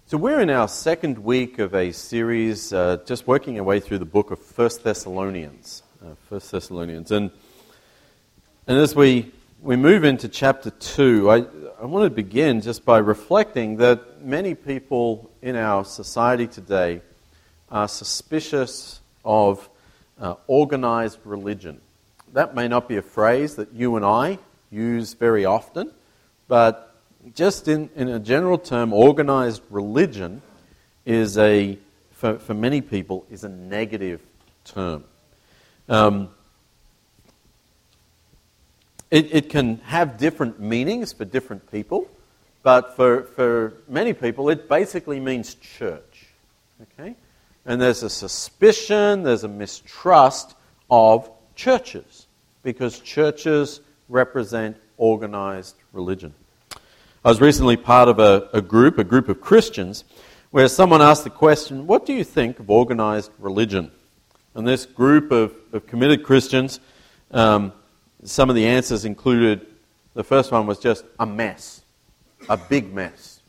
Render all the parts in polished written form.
So we're in our second week of a series, just working our way through the book of 1 Thessalonians. And as we move into chapter 2, I want to begin just by reflecting that many people in our society today are suspicious of organized religion. That may not be a phrase that you and I use very often, but just in a general term, organized religion is for many people, is a negative term. It can have different meanings for different people, but for many people, it basically means church. Okay? And there's a suspicion, there's a mistrust of churches, because churches represent organized religion. I was recently part of a group of Christians, where someone asked the question, what do you think of organized religion? And this group of committed Christians, some of the answers included, the first one was just a mess, a big mess.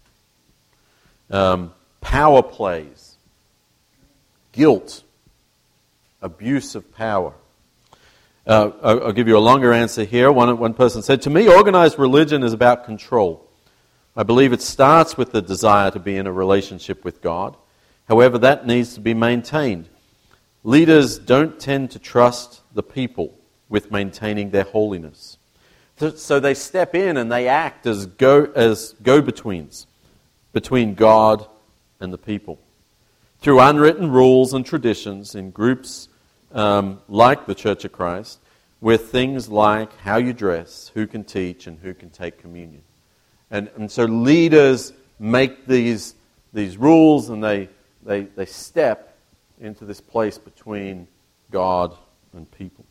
Power plays, guilt, abuse of power. I'll give you a longer answer here. One person said, to me, organized religion is about control. I believe it starts with the desire to be in a relationship with God. However, that needs to be maintained. Leaders don't tend to trust the people with maintaining their holiness. So they step in and they act as go-betweens between God and the people. Through unwritten rules and traditions in groups like the Church of Christ, with things like how you dress, who can teach, and who can take communion. And so leaders make these rules, and they step into this place between God and people.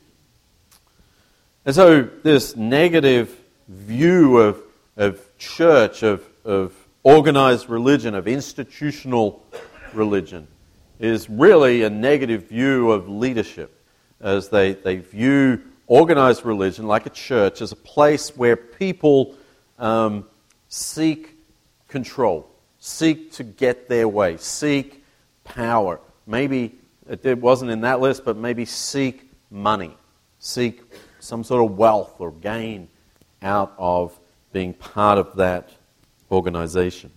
And so this negative view of church, of organized religion, of institutional religion, is really a negative view of leadership, as they view organized religion like a church as a place where people seek control, seek to get their way, seek power. Maybe it wasn't in that list, but maybe seek money, seek some sort of wealth or gain out of being part of that organization.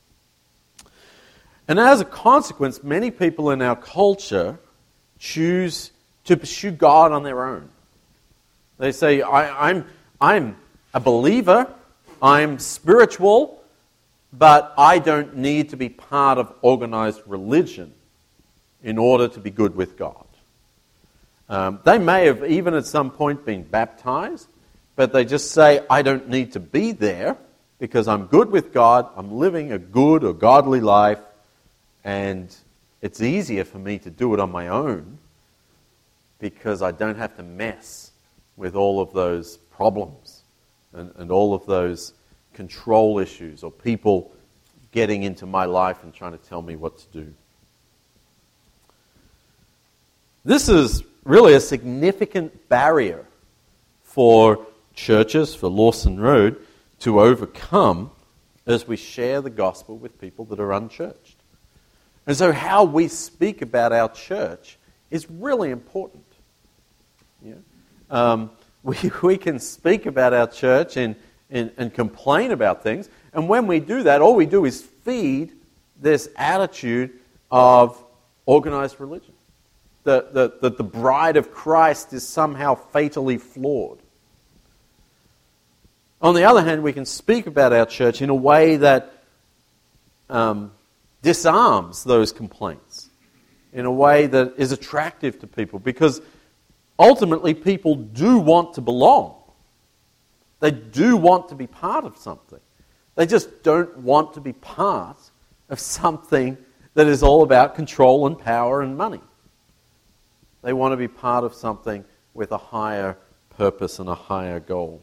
And as a consequence, many people in our culture choose to pursue God on their own. They say, I'm a believer, I'm spiritual, but I don't need to be part of organized religion in order to be good with God. They may have even at some point been baptized, but they just say, I don't need to be there because I'm good with God, I'm living a good or godly life, and it's easier for me to do it on my own because I don't have to mess with all of those problems and all of those control issues or people getting into my life and trying to tell me what to do. This is really a significant barrier for churches, for Lawson Road, to overcome as we share the gospel with people that are unchurched. And so how we speak about our church is really important. Yeah? We can speak about our church and complain about things, and when we do that, all we do is feed this attitude of organized religion. That the bride of Christ is somehow fatally flawed. On the other hand, we can speak about our church in a way that disarms those complaints, in a way that is attractive to people, because ultimately people do want to belong. They do want to be part of something. They just don't want to be part of something that is all about control and power and money. They want to be part of something with a higher purpose and a higher goal.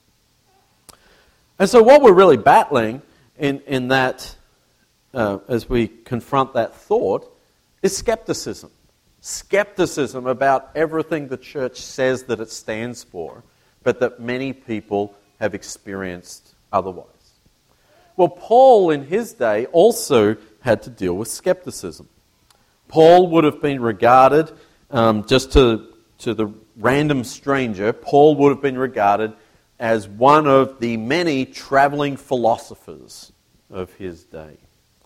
And so what we're really battling in that, as we confront that thought, is skepticism. Skepticism about everything the church says that it stands for, but that many people have experienced otherwise. Well, Paul in his day also had to deal with skepticism. Paul would have been regarded, just to the random stranger, Paul would have been regarded as one of the many traveling philosophers of his day.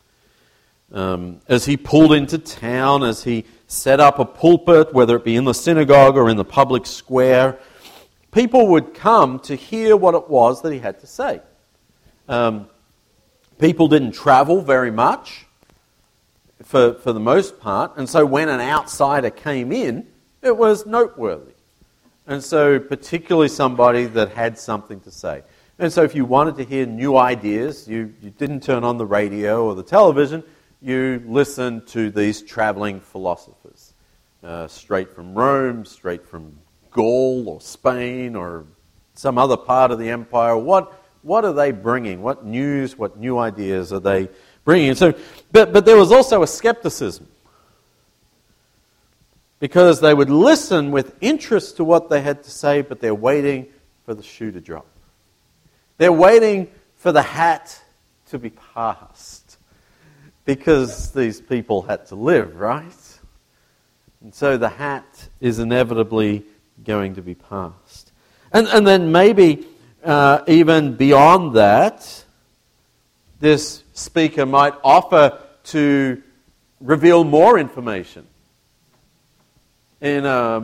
As he pulled into town, as he set up a pulpit, whether it be in the synagogue or in the public square, people would come to hear what it was that he had to say. People didn't travel very much for the most part, and so when an outsider came in, it was noteworthy. And so particularly somebody that had something to say. And so if you wanted to hear new ideas, you didn't turn on the radio or the television, you listened to these traveling philosophers. Straight from Rome, straight from Gaul or Spain or some other part of the empire. What are they bringing? What news, what new ideas are they bringing? So, but there was also a skepticism. Because they would listen with interest to what they had to say, but they're waiting for the shoe to drop. They're waiting for the hat to be passed. Because these people had to live, right? And so the hat is inevitably going to be passed. And then maybe even beyond that, this speaker might offer to reveal more information in a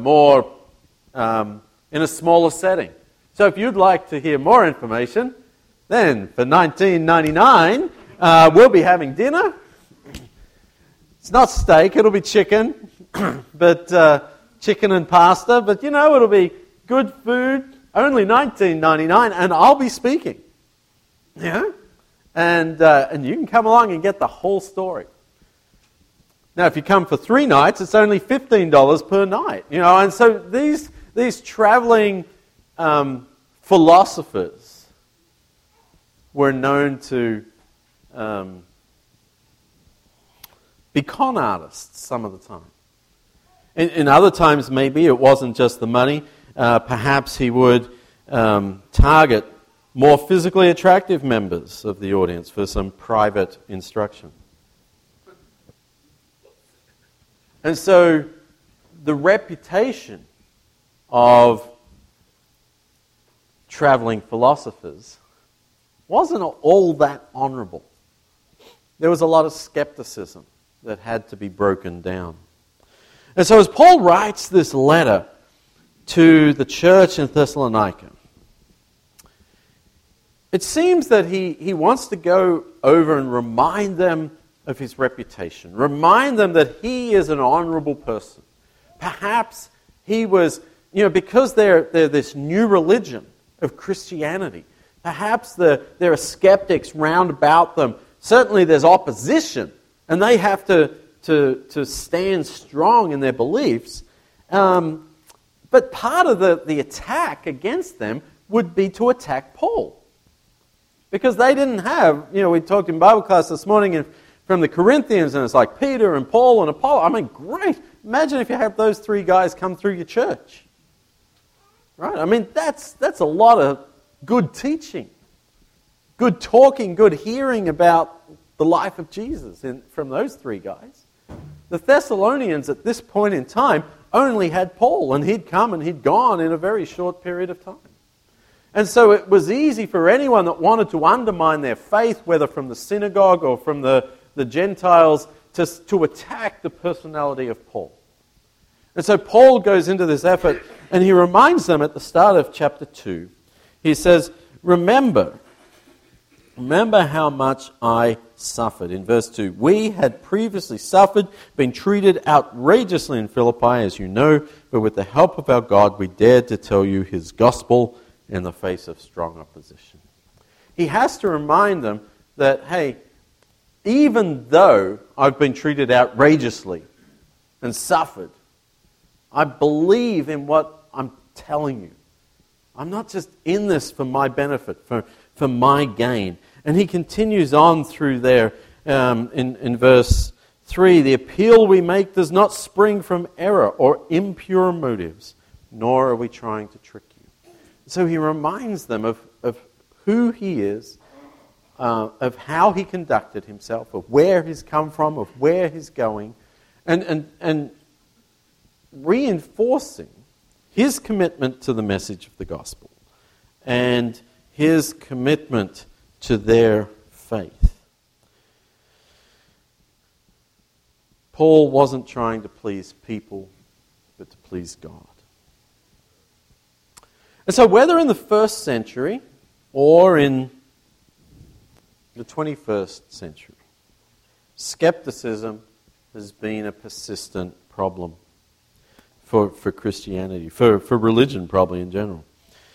smaller setting. So if you'd like to hear more information, then for $19.99, we'll be having dinner. It's not steak, it'll be chicken, but chicken and pasta. But it'll be good food, only $19.99, and I'll be speaking. Yeah, and you can come along and get the whole story. Now, if you come for 3 nights, it's only $15 per night. And so these traveling philosophers were known to be con artists some of the time. In other times, maybe it wasn't just the money. Perhaps he would target more physically attractive members of the audience for some private instruction. And so the reputation of traveling philosophers wasn't all that honorable. There was a lot of skepticism that had to be broken down. And so as Paul writes this letter to the church in Thessalonica, it seems that he wants to go over and remind them of his reputation. Remind them that he is an honorable person. Perhaps he was, because they're this new religion of Christianity, perhaps there are skeptics round about them. Certainly there's opposition, and they have to stand strong in their beliefs. But part of the attack against them would be to attack Paul. Because they didn't have, we talked in Bible class this morning from the Corinthians, and it's like Peter and Paul and Apollo. I mean, great. Imagine if you have those 3 guys come through your church. Right? I mean, that's a lot of good teaching, good talking, good hearing about the life of Jesus from those 3 guys. The Thessalonians at this point in time only had Paul, and he'd come and he'd gone in a very short period of time. And so it was easy for anyone that wanted to undermine their faith, whether from the synagogue or from the Gentiles, to attack the personality of Paul. And so Paul goes into this effort, and he reminds them at the start of chapter 2. He says, Remember how much I suffered. In verse 2, we had previously suffered, been treated outrageously in Philippi, as you know, but with the help of our God, we dared to tell you his gospel in the face of strong opposition. He has to remind them that, hey, even though I've been treated outrageously and suffered, I believe in what I'm telling you. I'm not just in this for my benefit, for my gain. And he continues on through there in verse 3. The appeal we make does not spring from error or impure motives, nor are we trying to trick you. So he reminds them of who he is of how he conducted himself, of where he's come from, of where he's going, and reinforcing his commitment to the message of the gospel and his commitment to their faith. Paul wasn't trying to please people, but to please God. And so whether in the first century or in the 21st century, skepticism has been a persistent problem for Christianity, for religion probably in general.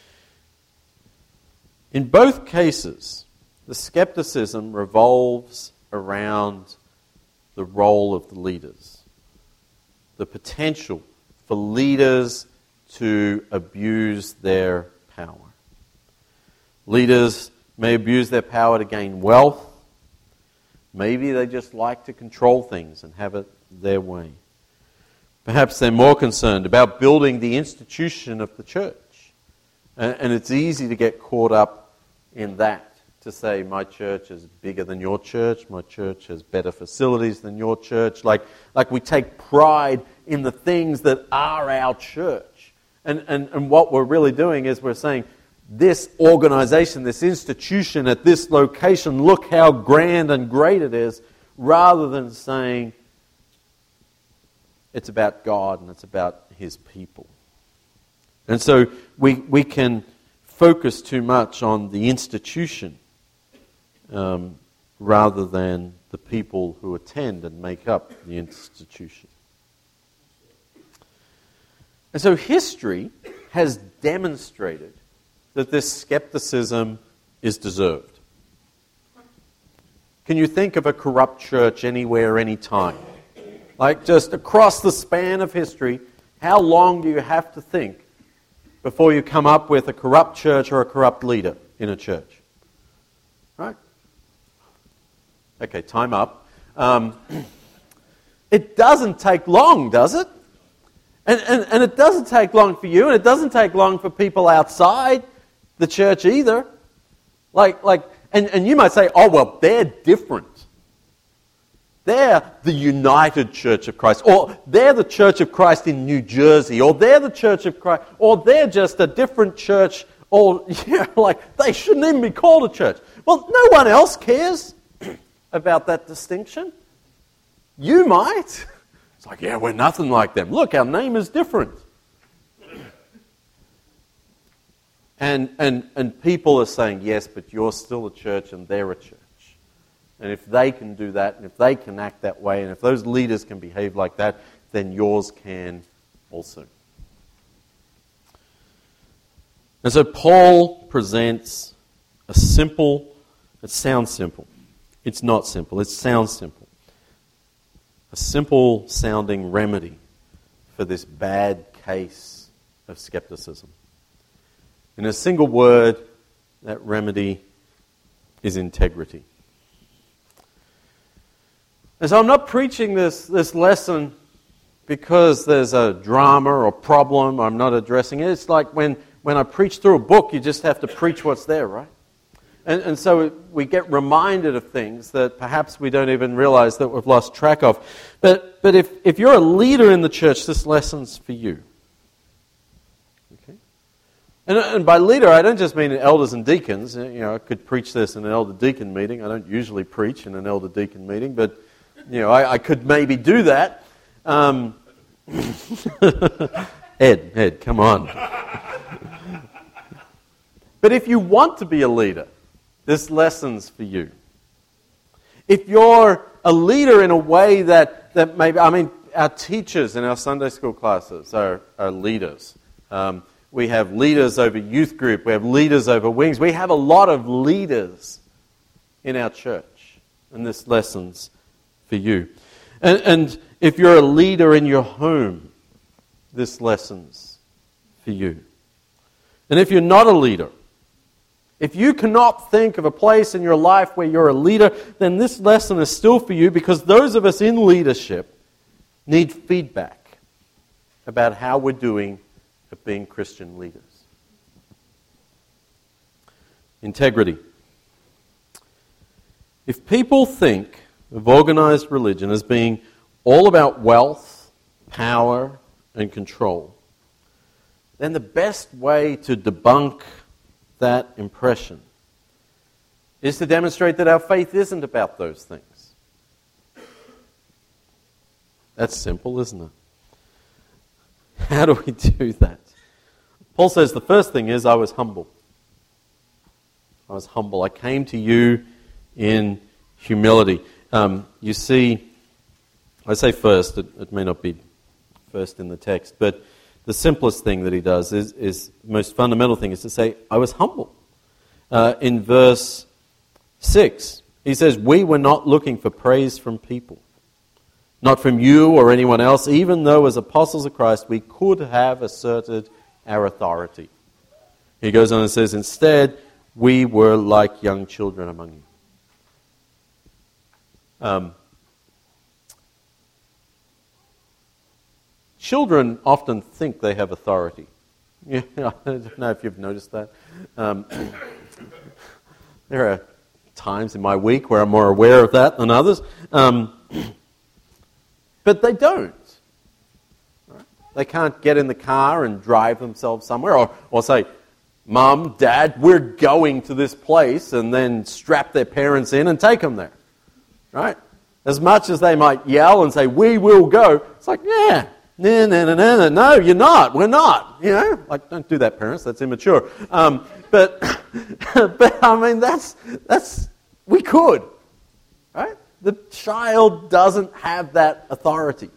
In both cases, the skepticism revolves around the role of the leaders, the potential for leaders to abuse their power. Leaders may abuse their power to gain wealth. Maybe they just like to control things and have it their way. Perhaps they're more concerned about building the institution of the church. And it's easy to get caught up in that, to say my church is bigger than your church, my church has better facilities than your church. Like we take pride in the things that are our church. And what we're really doing is we're saying, this organization, this institution at this location, look how grand and great it is, rather than saying it's about God and it's about His people. And so we can focus too much on the institution rather than the people who attend and make up the institution. And so history has demonstrated that this skepticism is deserved. Can you think of a corrupt church anywhere, anytime? Like just across the span of history, how long do you have to think before you come up with a corrupt church or a corrupt leader in a church? Right? Okay, time up. It doesn't take long, does it? And it doesn't take long for you, and it doesn't take long for people outside the church either. And you might say, oh, well, they're different. They're the United Church of Christ, or they're the Church of Christ in New Jersey, or they're the Church of Christ, or they're just a different church, or they shouldn't even be called a church. Well, no one else cares about that distinction. You might. It's like, yeah, we're nothing like them. Look, our name is different. And people are saying, yes, but you're still a church and they're a church. And if they can do that, and if they can act that way, and if those leaders can behave like that, then yours can also. And so Paul presents a simple, it sounds simple. It's not simple, it sounds simple. A simple sounding remedy for this bad case of skepticism. In a single word, that remedy is integrity. And so I'm not preaching this lesson because there's a drama or problem, I'm not addressing it. It's like when I preach through a book, you just have to preach what's there, right? And so we get reminded of things that perhaps we don't even realize that we've lost track of. But if you're a leader in the church, this lesson's for you. Okay? And by leader, I don't just mean elders and deacons. I could preach this in an elder deacon meeting. I don't usually preach in an elder deacon meeting, but I could maybe do that. Ed, come on. But if you want to be a leader, this lesson's for you. If you're a leader in a way that maybe, our teachers in our Sunday school classes are leaders. We have leaders over youth group. We have leaders over wings. We have a lot of leaders in our church. And this lesson's for you. And if you're a leader in your home, this lesson's for you. And if you're not a leader, if you cannot think of a place in your life where you're a leader, then this lesson is still for you, because those of us in leadership need feedback about how we're doing at being Christian leaders. Integrity. If people think of organized religion as being all about wealth, power, and control, then the best way to debunk that impression is to demonstrate that our faith isn't about those things. That's simple, isn't it? How do we do that? Paul says the first thing is I was humble. I was humble. I came to you in humility. You see, I say first, it may not be first in the text, but the simplest thing that he does is the most fundamental thing is to say, I was humble. In verse 6, he says, we were not looking for praise from people, not from you or anyone else, even though as apostles of Christ we could have asserted our authority. He goes on and says, instead, we were like young children among you. Children often think they have authority. Yeah, I don't know if you've noticed that. There are times in my week where I'm more aware of that than others. But they don't. They can't get in the car and drive themselves somewhere or say, Mum, Dad, we're going to this place, and then strap their parents in and take them there. Right? As much as they might yell and say, we will go, it's like, yeah, no, you're not, we're not. You know, like, don't do that, parents, that's immature. But I mean, that's we could. Right? The child doesn't have that authority.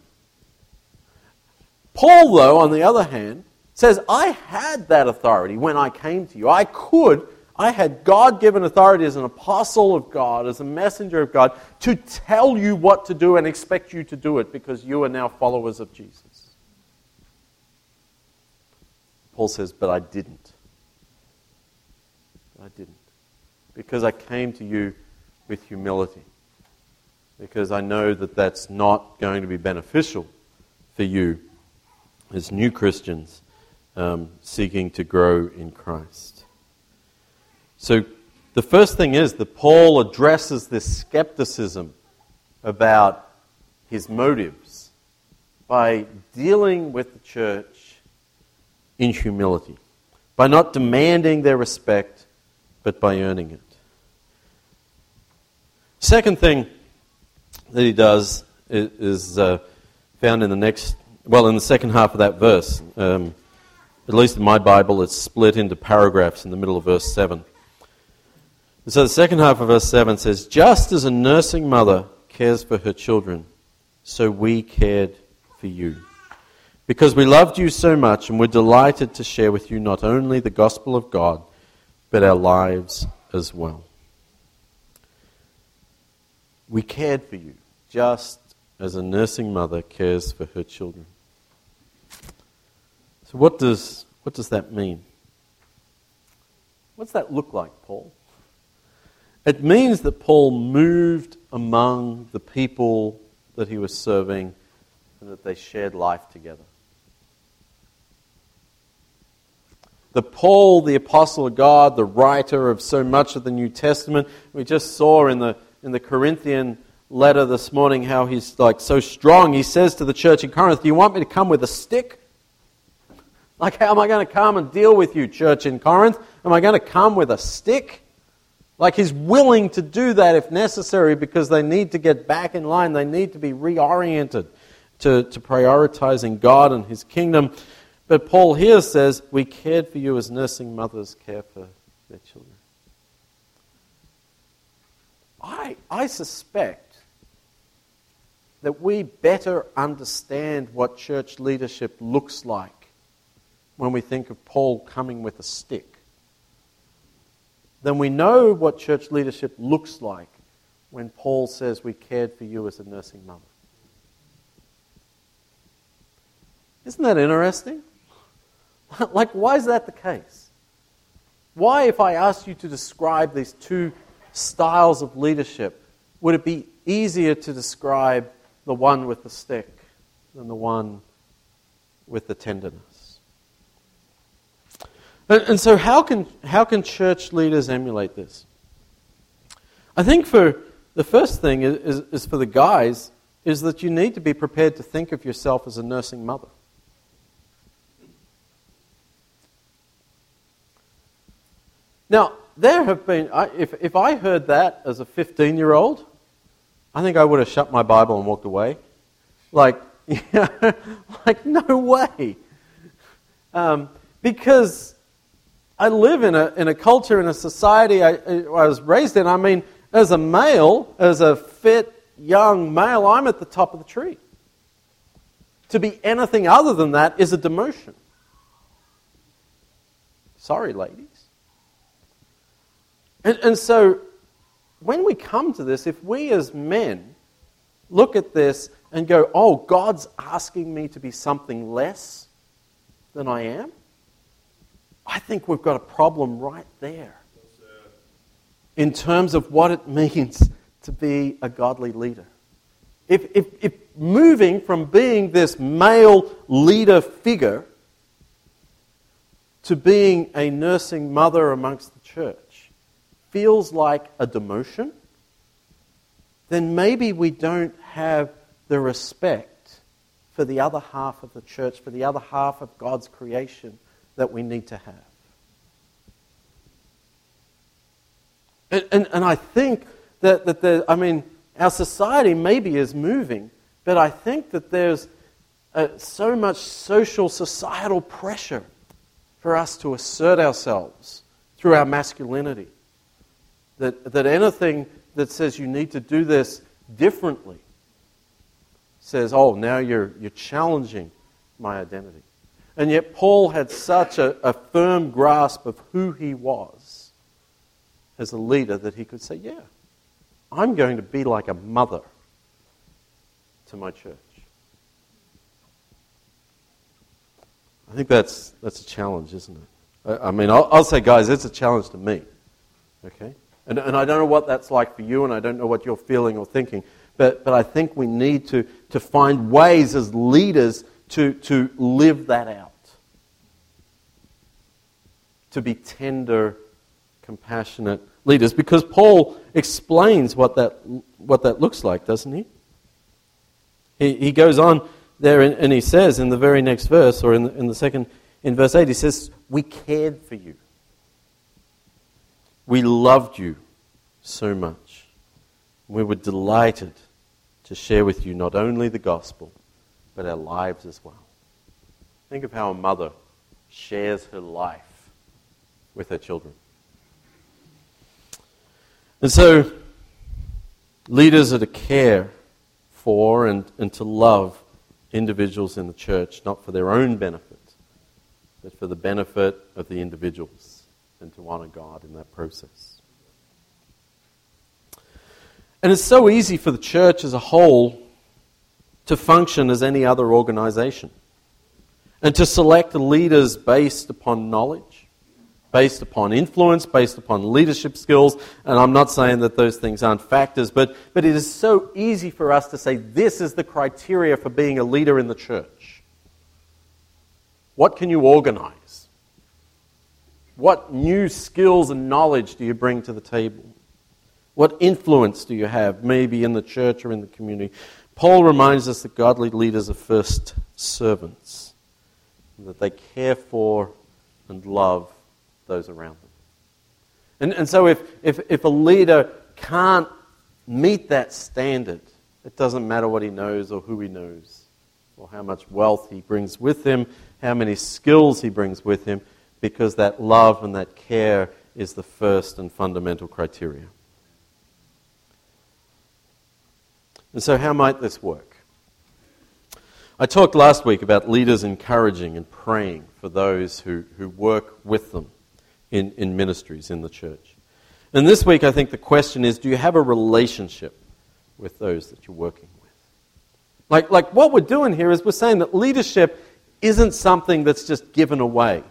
Paul, though, on the other hand, says, I had that authority when I came to you. I had God-given authority as an apostle of God, as a messenger of God, to tell you what to do and expect you to do it because you are now followers of Jesus. Paul says, but I didn't. I didn't. Because I came to you with humility. Because I know that that's not going to be beneficial for you as new Christians seeking to grow in Christ. So the first thing is that Paul addresses this skepticism about his motives by dealing with the church in humility, by not demanding their respect, but by earning it. Second thing that he does is found in the second half of that verse. At least in my Bible, it's split into paragraphs in the middle of verse 7. And so the second half of verse 7 says, just as a nursing mother cares for her children, so we cared for you. Because we loved you so much and were delighted to share with you not only the gospel of God, but our lives as well. We cared for you, just as a nursing mother cares for her children. So what does that mean? What's that look like, Paul? It means that Paul moved among the people that he was serving and that they shared life together. That Paul, the apostle of God, the writer of so much of the New Testament, we just saw in the Corinthian letter this morning how he's like so strong. He says to the church in Corinth, do you want me to come with a stick? Like, how am I going to come and deal with you, church in Corinth? Am I going to come with a stick? Like, he's willing to do that if necessary because they need to get back in line. They need to be reoriented to prioritizing God and His kingdom. But Paul here says, we cared for you as nursing mothers care for their children. I suspect that we better understand what church leadership looks like when we think of Paul coming with a stick than we know what church leadership looks like when Paul says we cared for you as a nursing mother. Isn't that interesting? Like, why is that the case? Why, if I asked you to describe these two styles of leadership, would it be easier to describe the one with the stick than the one with the tenderness? And so how can church leaders emulate this? I think for The first thing is for the guys, is that you need to be prepared to think of yourself as a nursing mother. Now, there have been, if I heard that as a 15-year-old, I think I would have shut my Bible and walked away. Like no way. Because I live in a culture, in a society I was raised in. I mean, as a male, as a fit, young male, I'm at the top of the tree. To be anything other than that is a demotion. Sorry, ladies. And so, when we come to this, if we as men look at this and go, oh, God's asking me to be something less than I am, I think we've got a problem right there in terms of what it means to be a godly leader. If moving from being this male leader figure to being a nursing mother amongst the church feels like a demotion, then maybe we don't have the respect for the other half of the church, for the other half of God's creation that we need to have. And I think that our society maybe is moving, but I think that there's so much social, societal pressure for us to assert ourselves through our masculinity. That anything that says you need to do this differently says, oh, now you're challenging my identity. And yet Paul had such a firm grasp of who he was as a leader that he could say, yeah, I'm going to be like a mother to my church. I think that's a challenge, isn't it? I'll say, guys, it's a challenge to me. Okay? And I don't know what that's like for you, and I don't know what you're feeling or thinking, but I think we need to find ways as leaders to live that out. To be tender, compassionate leaders. Because Paul explains what that looks like, doesn't he? He goes on there and he says in the very next verse, or in verse 8, he says, we cared for you. We loved you so much. We were delighted to share with you not only the gospel, but our lives as well. Think of how a mother shares her life with her children. And so, leaders are to care for and to love individuals in the church, not for their own benefit, but for the benefit of the individuals, and to honor God in that process. And it's so easy for the church as a whole to function as any other organization and to select leaders based upon knowledge, based upon influence, based upon leadership skills. And I'm not saying that those things aren't factors, but it is so easy for us to say this is the criteria for being a leader in the church. What can you organize? What new skills and knowledge do you bring to the table? What influence do you have, maybe in the church or in the community? Paul reminds us that godly leaders are first servants, and that they care for and love those around them. And so if a leader can't meet that standard, it doesn't matter what he knows or who he knows, or how much wealth he brings with him, how many skills he brings with him, because that love and that care is the first and fundamental criteria. And so how might this work? I talked last week about leaders encouraging and praying for those who work with them in ministries in the church. And this week I think the question is, do you have a relationship with those that you're working with? Like what we're doing here is we're saying that leadership isn't something that's just given away.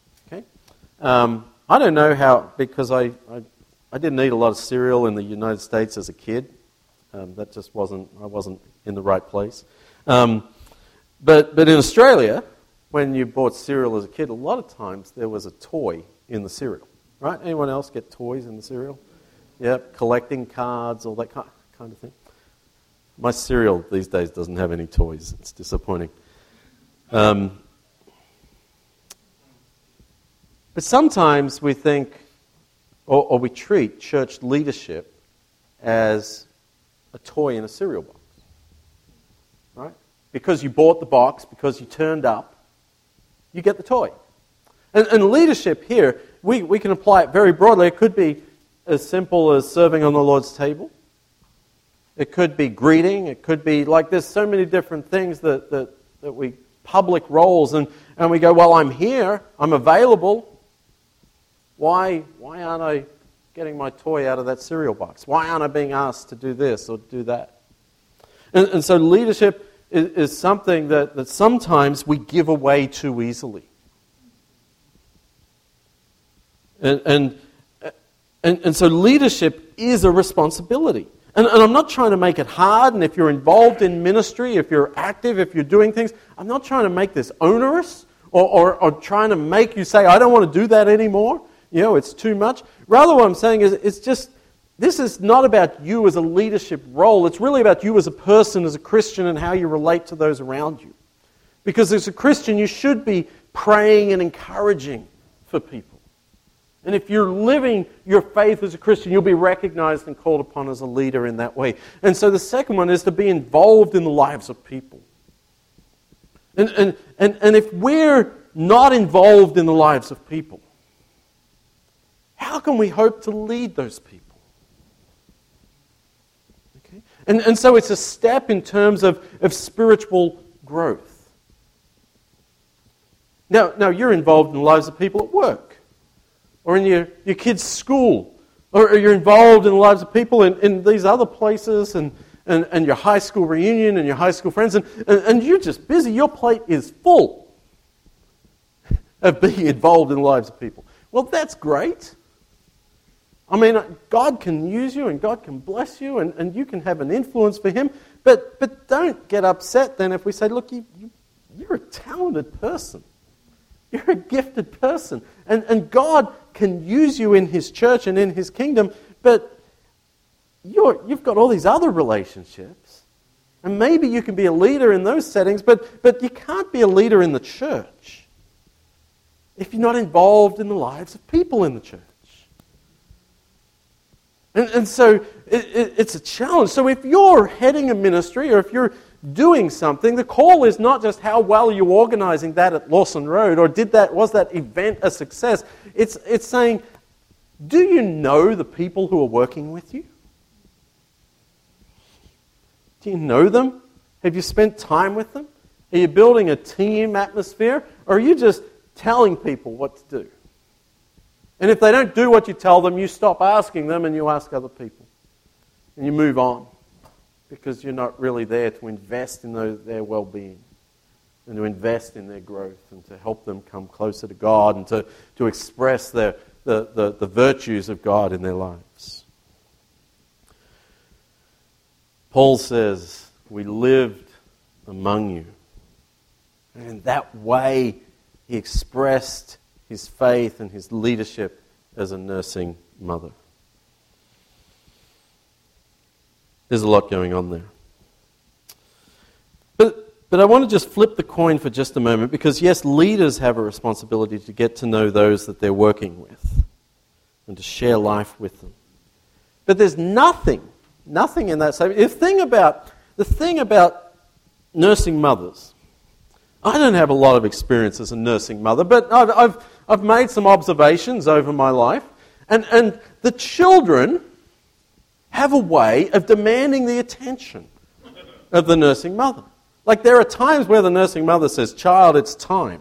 I don't know how, because I didn't eat a lot of cereal in the United States as a kid. That just I wasn't in the right place. But in Australia, when you bought cereal as a kid, a lot of times there was a toy in the cereal. Right? Anyone else get toys in the cereal? Yep, collecting cards, all that kind of thing. My cereal these days doesn't have any toys. It's disappointing. But sometimes we think, or we treat church leadership as a toy in a cereal box. Right? Because you bought the box, because you turned up, you get the toy. And leadership here, we can apply it very broadly. It could be as simple as serving on the Lord's table. It could be greeting. It could be, like, there's so many different things that we, public roles, and we go, well, I'm here, I'm available. Why aren't I getting my toy out of that cereal box? Why aren't I being asked to do this or do that? And so leadership is something that sometimes we give away too easily. And so leadership is a responsibility. And I'm not trying to make it hard, and if you're involved in ministry, if you're active, if you're doing things, I'm not trying to make this onerous or trying to make you say, I don't want to do that anymore. You know, it's too much. Rather, what I'm saying is, it's just, this is not about you as a leadership role. It's really about you as a person, as a Christian, and how you relate to those around you. Because as a Christian, you should be praying and encouraging for people. And if you're living your faith as a Christian, you'll be recognized and called upon as a leader in that way. And so the second one is to be involved in the lives of people. And if we're not involved in the lives of people, how can we hope to lead those people? Okay? And so it's a step in terms of spiritual growth. Now you're involved in the lives of people at work, or in your kids' school, or you're involved in the lives of people in these other places, and your high school reunion and your high school friends, and you're just busy. Your plate is full of being involved in the lives of people. Well, that's great. I mean, God can use you and God can bless you and you can have an influence for Him, but don't get upset then if we say, look, you're a talented person. You're a gifted person. And God can use you in His church and in His kingdom, but you've got all these other relationships. And maybe you can be a leader in those settings, but you can't be a leader in the church if you're not involved in the lives of people in the church. And so it's a challenge. So if you're heading a ministry or if you're doing something, the call is not just how well you're organizing that at Lawson Road, or was that event a success? It's saying, do you know the people who are working with you? Do you know them? Have you spent time with them? Are you building a team atmosphere? Or are you just telling people what to do? And if they don't do what you tell them, you stop asking them and you ask other people. And you move on. Because you're not really there to invest in their well-being. And to invest in their growth. And to help them come closer to God. And to express the virtues of God in their lives. Paul says, we lived among you. And in that way, he expressed his faith and his leadership as a nursing mother. There's a lot going on there. But I want to just flip the coin for just a moment, because yes, leaders have a responsibility to get to know those that they're working with and to share life with them. But there's nothing in that statement. The thing about nursing mothers, I don't have a lot of experience as a nursing mother, but I've made some observations over my life, and the children have a way of demanding the attention of the nursing mother. Like, there are times where the nursing mother says, "Child, it's time.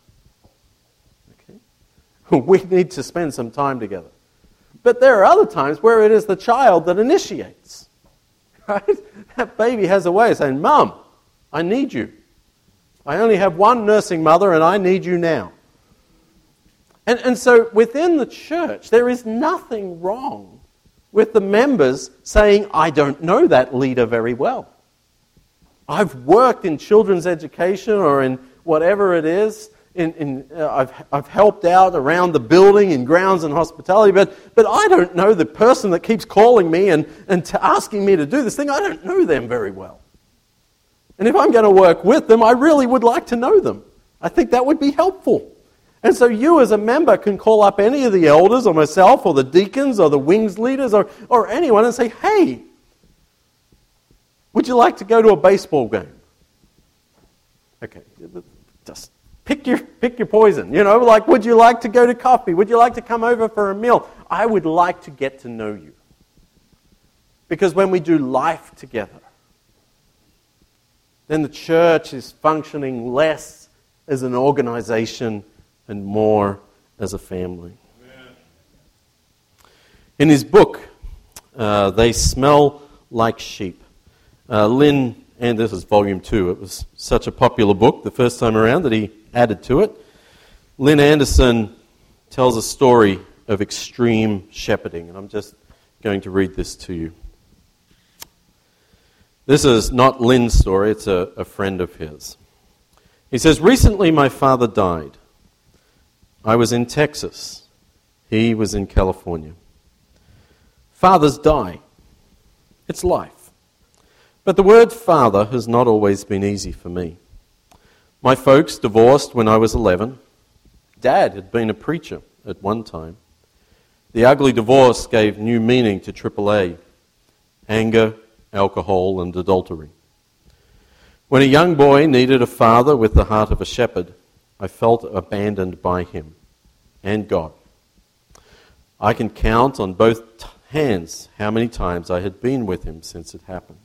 Okay? We need to spend some time together." But there are other times where it is the child that initiates. Right? That baby has a way of saying, "Mum, I need you. I only have one nursing mother and I need you now." And so within the church, there is nothing wrong with the members saying, "I don't know that leader very well. I've worked in children's education or in whatever it is, I've helped out around the building in grounds and hospitality, but I don't know the person that keeps calling me and asking me to do this thing. I don't know them very well. And if I'm going to work with them, I really would like to know them. I think that would be helpful. And so you as a member can call up any of the elders or myself or the deacons or the wings leaders or anyone and say, hey, would you like to go to a baseball game? Okay, just pick your poison. Like, would you like to go to coffee? Would you like to come over for a meal? I would like to get to know you. Because when we do life together, then the church is functioning less as an organization and more as a family. Amen. In his book, They Smell Like Sheep, Lynn, and this is volume 2, it was such a popular book the first time around that he added to it. Lynn Anderson tells a story of extreme shepherding, and I'm just going to read this to you. This is not Lynn's story, it's a friend of his. He says, recently my father died. I was in Texas. He was in California. Fathers die. It's life. But the word father has not always been easy for me. My folks divorced when I was 11. Dad had been a preacher at one time. The ugly divorce gave new meaning to AAA. Anger, alcohol, and adultery. When a young boy needed a father with the heart of a shepherd, I felt abandoned by him and God. I can count on both hands how many times I had been with him since it happened.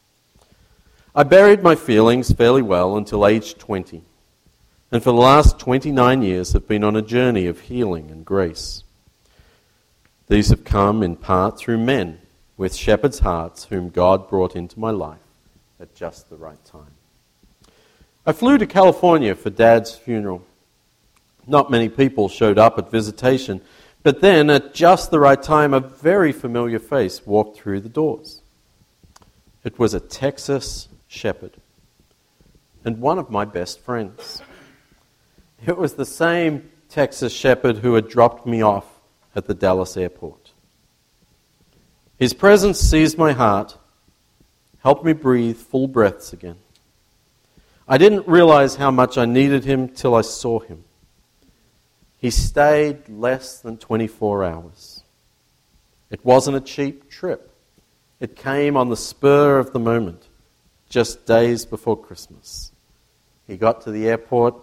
I buried my feelings fairly well until age 20, and for the last 29 years have been on a journey of healing and grace. These have come in part through men with shepherds' hearts whom God brought into my life at just the right time. I flew to California for Dad's funeral. Not many people showed up at visitation, but then at just the right time, a very familiar face walked through the doors. It was a Texas shepherd and one of my best friends. It was the same Texas shepherd who had dropped me off at the Dallas airport. His presence seized my heart, helped me breathe full breaths again. I didn't realize how much I needed him till I saw him. He stayed less than 24 hours. It wasn't a cheap trip. It came on the spur of the moment, just days before Christmas. He got to the airport.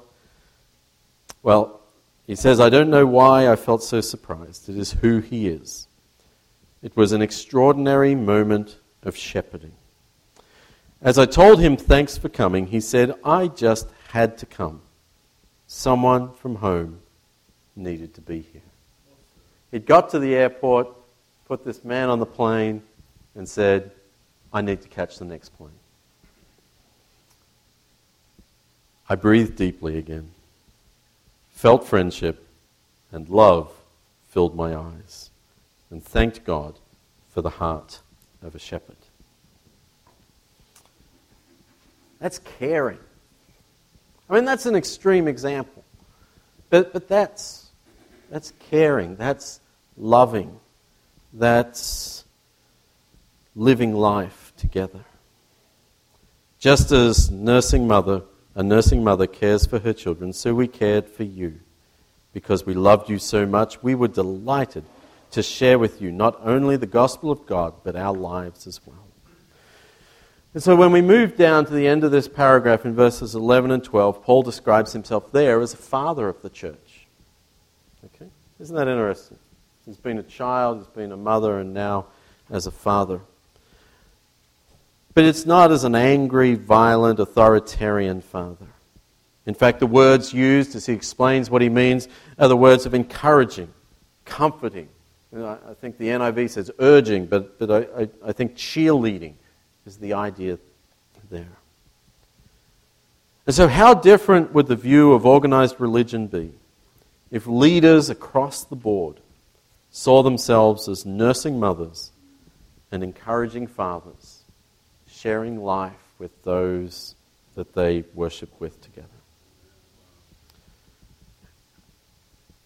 Well, he says, I don't know why I felt so surprised. It is who he is. It was an extraordinary moment of shepherding. As I told him thanks for coming, he said, I just had to come. Someone from home needed to be here. He'd got to the airport, put this man on the plane, and said, I need to catch the next plane. I breathed deeply again, felt friendship, and love filled my eyes, and thanked God for the heart of a shepherd. That's caring. I mean, that's an extreme example. But that's caring. That's loving. That's living life together. Just as a nursing mother cares for her children, so we cared for you. Because we loved you so much, we were delighted to share with you not only the gospel of God, but our lives as well. And so when we move down to the end of this paragraph in verses 11 and 12, Paul describes himself there as a father of the church. Okay? Isn't that interesting? He's been a child, he's been a mother, and now as a father. But it's not as an angry, violent, authoritarian father. In fact, the words used as he explains what he means are the words of encouraging, comforting. I think the NIV says urging, but I think cheerleading is the idea there. And so how different would the view of organized religion be if leaders across the board saw themselves as nursing mothers and encouraging fathers, sharing life with those that they worship with together?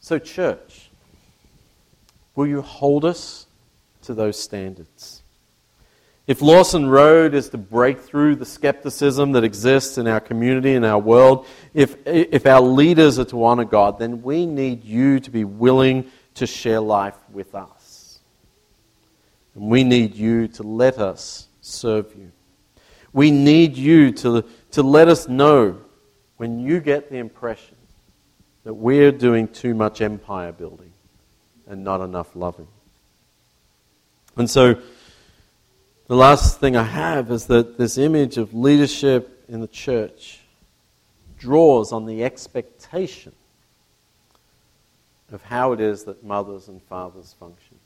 So, church, will you hold us to those standards? If Lawson Road is to break through the skepticism that exists in our community, in our world, if our leaders are to honor God, then we need you to be willing to share life with us. And we need you to let us serve you. We need you to let us know when you get the impression that we're doing too much empire building and not enough loving. And so, the last thing I have is that this image of leadership in the church draws on the expectation of how it is that mothers and fathers function.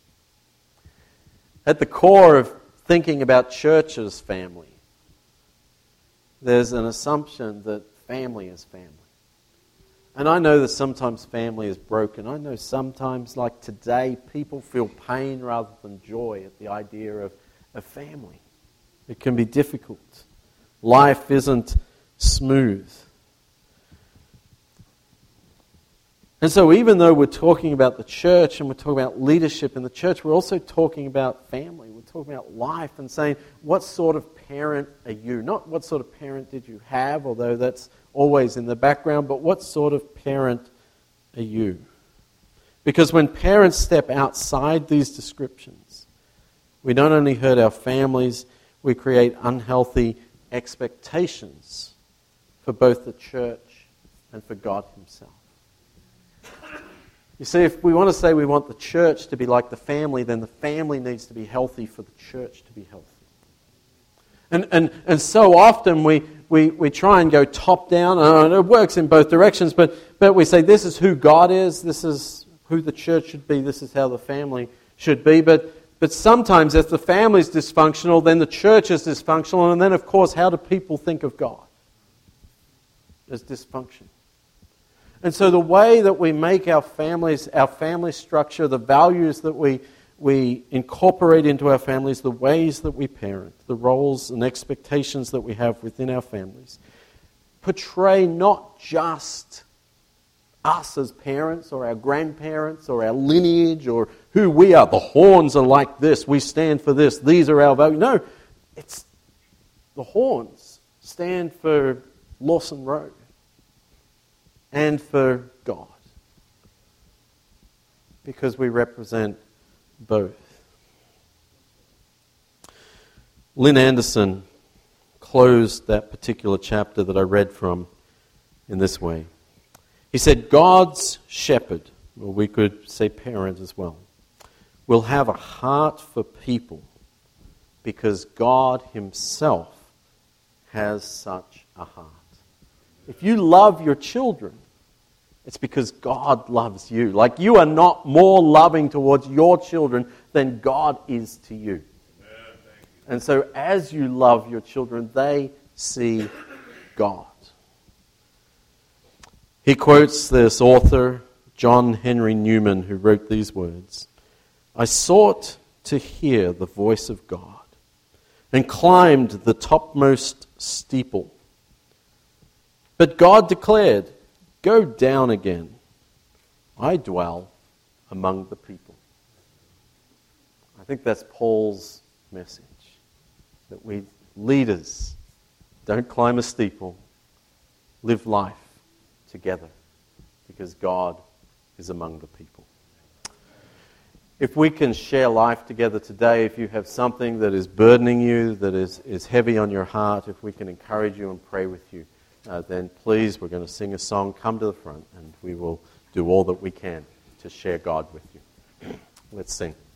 At the core of thinking about church as family, there's an assumption that family is family. And I know that sometimes family is broken. I know sometimes, like today, people feel pain rather than joy at the idea of family. It can be difficult. Life isn't smooth. And so even though we're talking about the church and we're talking about leadership in the church, we're also talking about family. We're talking about life and saying, what sort of parent are you? Not what sort of parent did you have, although that's always in the background, but what sort of parent are you? Because when parents step outside these descriptions, we not only hurt our families, we create unhealthy expectations for both the church and for God Himself. You see, if we want to say we want the church to be like the family, then the family needs to be healthy for the church to be healthy. And so often we try and go top down, and it works in both directions, but we say this is who God is, this is who the church should be, this is how the family should be, but sometimes if the family is dysfunctional, then the church is dysfunctional, and then of course how do people think of God? As dysfunction. And so the way that we make our family structure, the values that we incorporate into our families, the ways that we parent, the roles and expectations that we have within our families, portray not just us as parents or our grandparents or our lineage or who we are. The Horns are like this. We stand for this. These are our values. No, it's the Horns stand for Lawson Road and for God, because we represent both. Lynn Anderson closed that particular chapter that I read from in this way. He said, God's shepherd, or we could say parent as well, will have a heart for people because God Himself has such a heart. If you love your children, it's because God loves you. Like you are not more loving towards your children than God is to you. And so as you love your children, they see God. He quotes this author, John Henry Newman, who wrote these words, I sought to hear the voice of God and climbed the topmost steeple. But God declared, go down again. I dwell among the people. I think that's Paul's message. That we leaders don't climb a steeple, live life together because God is among the people. If we can share life together today, if you have something that is burdening you, that is heavy on your heart, if we can encourage you and pray with you, then please, we're going to sing a song, come to the front, and we will do all that we can to share God with you. Let's sing.